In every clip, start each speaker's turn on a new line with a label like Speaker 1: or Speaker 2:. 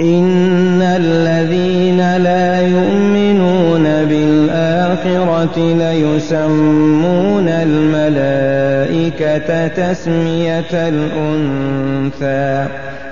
Speaker 1: إن الذين لا يؤمنون بالآخرة ليسمون الملائكة تسمية الأنثى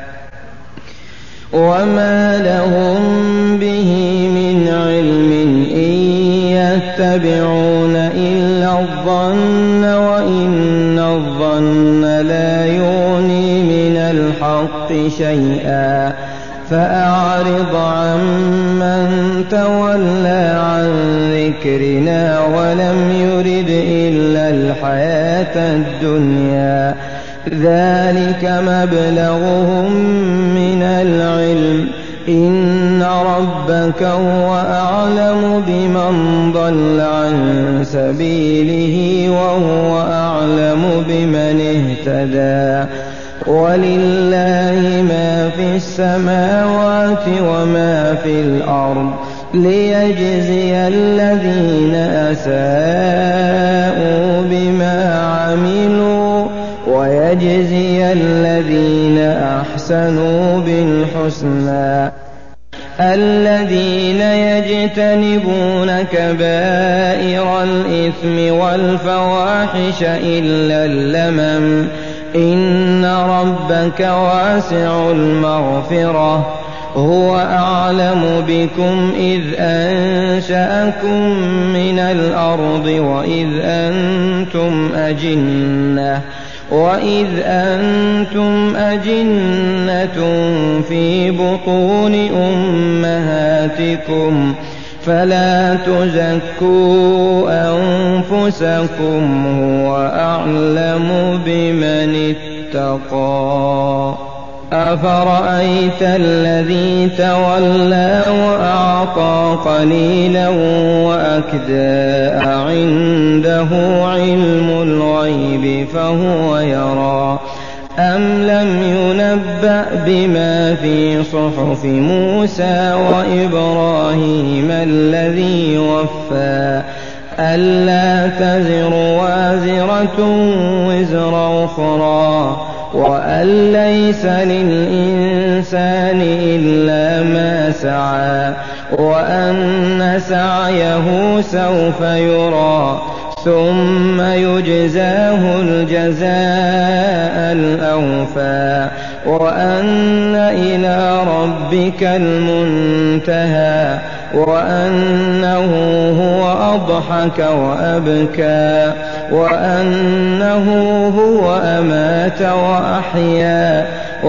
Speaker 1: وما لهم به من علم إن يتبعون إلا الظن وإن الظن لا يغني من الحق شيئا فأعرض عمن تولى عن ذكرنا ولم يرد إلا الحياة الدنيا ذلك مبلغهم من العلم إن ربك هو أعلم بمن ضل عن سبيله وهو أعلم بمن اهتدى ولله ما في السماوات وما في الأرض ليجزي الذين أساءوا بما عملوا ويجزي الذين أحسنوا بالحسنى الذين يجتنبون كبائر الإثم والفواحش إلا اللمم إن ربك واسع المغفرة هو أعلم بكم إذ أنشأكم من الأرض وإذ أنتم أجنة في بطون أمهاتكم فلا تزكوا أنفسكم هو أعلم بمن اتقى أفرأيت الذي تولى وأعطى قليلا وأكدى عنده علم الغيب فهو يرى أم لم ينبأ بما في صحف موسى وإبراهيم الذي وفى ألا تزر وازرة وزر أخرى وأن ليس للإنسان إلا ما سعى وأن سعيه سوف يرى ثم يجزاه الجزاء الأوفى وأن إلى ربك المنتهى وأنه هو أضحك وأبكى وأنه هو أمات وأحيا